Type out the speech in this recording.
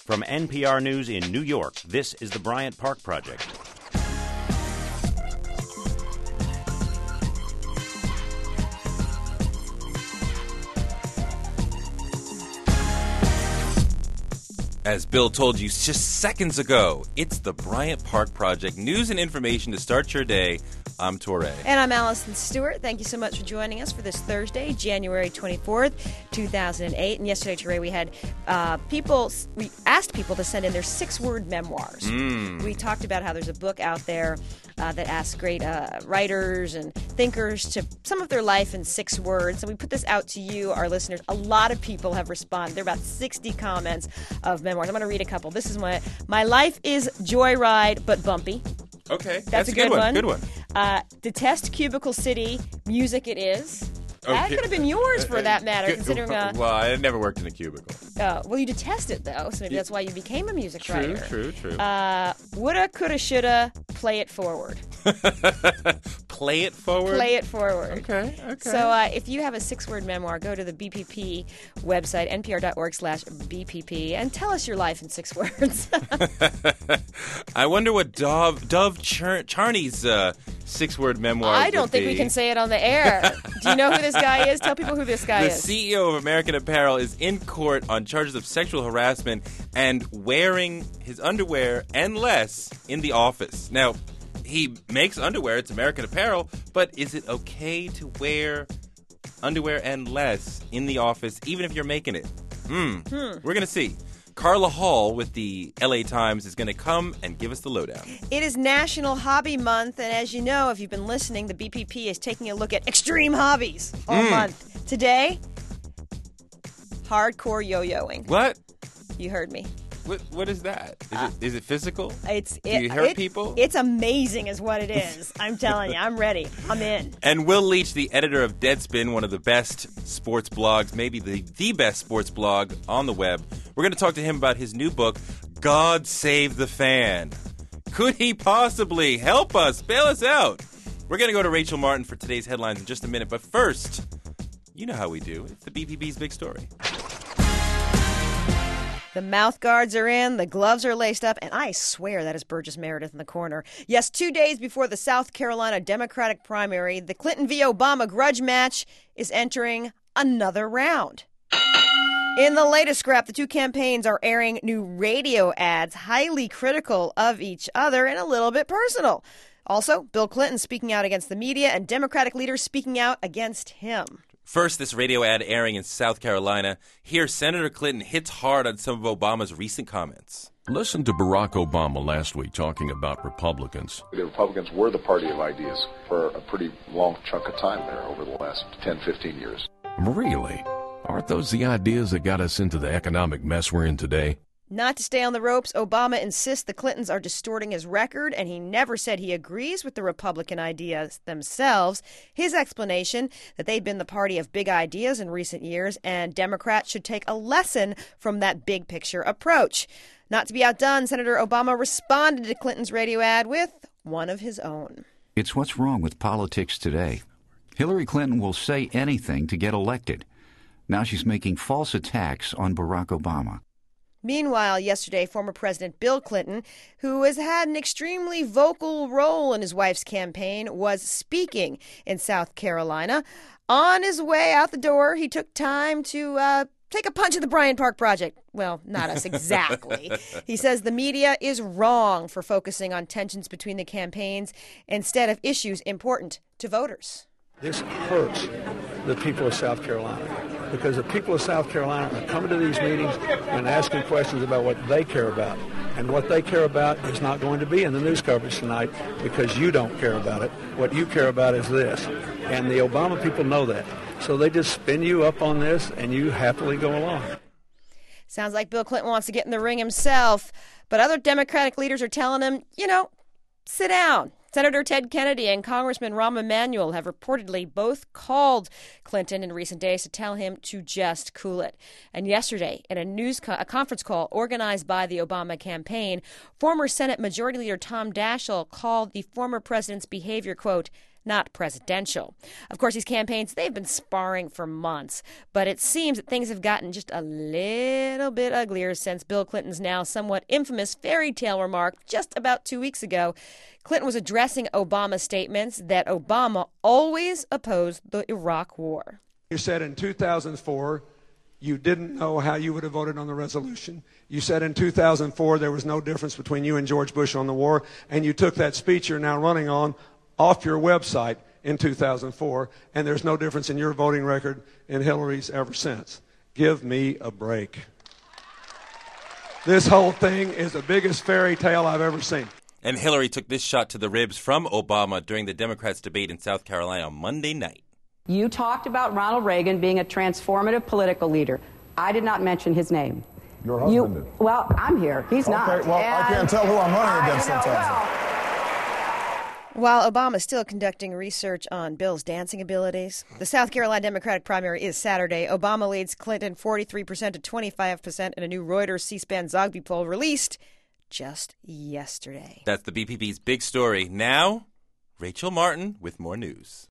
From NPR News in New York, this is the Bryant Park Project. As Bill told you just seconds ago, it's the Bryant Park Project. News and information to start your day. I'm Torre. And I'm Allison Stewart. Thank you so much for joining us for this Thursday, January 24th, 2008. And yesterday, Torre, we had we asked people to send in their 6-word memoirs. We talked about how there's a book out there that asks great writers and thinkers to sum up their life in 6 words. So we put this out to you, our listeners. A lot of people have responded. There are about 60 comments of memoirs. I'm going to read a couple. This is my life is joyride but bumpy. Okay, That's a good one. Good one. Detest Cubicle City, music it is. Okay. That could have been yours for that matter, considering... Well, I never worked in a cubicle. Well, you detest it, though, so maybe that's why you became a music writer. True. Woulda, coulda, shoulda, play it forward. Play it forward? Play it forward. Okay. So if you have a 6-word memoir, go to the BPP website, npr.org/BPP, and tell us your life in 6 words. I wonder what Dove Charney's 6-word memoir I don't think we can say it on the air. Do you know who this guy is? Tell people who this guy is. The CEO of American Apparel is in court on charges of sexual harassment and wearing his underwear and less in the office. Now, he makes underwear. It's American Apparel. But is it okay to wear underwear and less in the office, even if you're making it? We're going to see. Carla Hall with the LA Times is going to come and give us the lowdown. It is National Hobby Month, and as you know, if you've been listening, the BPP is taking a look at extreme hobbies all month. Today, hardcore yo-yoing. What? You heard me. What is that? Is it physical? Do you hurt people? It's amazing is what it is. I'm telling you. I'm ready. I'm in. And Will Leach, the editor of Deadspin, one of the best sports blogs, maybe the best sports blog on the web. We're going to talk to him about his new book, God Save the Fan. Could he possibly help us, bail us out? We're going to go to Rachel Martin for today's headlines in just a minute. But first, you know how we do. It's the BPP's Big Story. The mouth guards are in, the gloves are laced up, and I swear that is Burgess Meredith in the corner. Yes, 2 days before the South Carolina Democratic primary, the Clinton v. Obama grudge match is entering another round. In the latest scrap, the two campaigns are airing new radio ads, highly critical of each other and a little bit personal. Also, Bill Clinton speaking out against the media and Democratic leaders speaking out against him. First, this radio ad airing in South Carolina. Here, Senator Clinton hits hard on some of Obama's recent comments. Listen to Barack Obama last week talking about Republicans. The Republicans were the party of ideas for a pretty long chunk of time there over the last 10, 15 years. Really? Aren't those the ideas that got us into the economic mess we're in today? Not to stay on the ropes, Obama insists the Clintons are distorting his record, and he never said he agrees with the Republican ideas themselves. His explanation that they've been the party of big ideas in recent years, and Democrats should take a lesson from that big picture approach. Not to be outdone, Senator Obama responded to Clinton's radio ad with one of his own. It's what's wrong with politics today. Hillary Clinton will say anything to get elected. Now she's making false attacks on Barack Obama. Meanwhile, yesterday, former President Bill Clinton, who has had an extremely vocal role in his wife's campaign, was speaking in South Carolina. On his way out the door, he took time to take a punch at the Bryant Park Project. Well, not us exactly. He says the media is wrong for focusing on tensions between the campaigns instead of issues important to voters. This hurts the people of South Carolina because the people of South Carolina are coming to these meetings and asking questions about what they care about. And what they care about is not going to be in the news coverage tonight because you don't care about it. What you care about is this. And the Obama people know that. So they just spin you up on this and you happily go along. Sounds like Bill Clinton wants to get in the ring himself. But other Democratic leaders are telling him, sit down. Senator Ted Kennedy and Congressman Rahm Emanuel have reportedly both called Clinton in recent days to tell him to just cool it. And yesterday, in a conference call organized by the Obama campaign, former Senate Majority Leader Tom Daschle called the former president's behavior, quote, not presidential. Of course, these campaigns, they've been sparring for months, but it seems that things have gotten just a little bit uglier since Bill Clinton's now somewhat infamous fairy tale remark just about 2 weeks ago. Clinton was addressing Obama's statements that Obama always opposed the Iraq War. You said in 2004 you didn't know how you would have voted on the resolution. You said in 2004 there was no difference between you and George Bush on the war, and you took that speech you're now running on off your website in 2004, and there's no difference in your voting record and Hillary's ever since. Give me a break. This whole thing is the biggest fairy tale I've ever seen. And Hillary took this shot to the ribs from Obama during the Democrats' debate in South Carolina on Monday night. You talked about Ronald Reagan being a transformative political leader. I did not mention his name. Your husband did. Well, I'm here. He's not. Okay, well, I can't tell who I'm running against sometimes. While Obama is still conducting research on Bill's dancing abilities, the South Carolina Democratic primary is Saturday. Obama leads Clinton 43% to 25% in a new Reuters C-SPAN Zogby poll released just yesterday. That's the BPP's big story. Now, Rachel Martin with more news.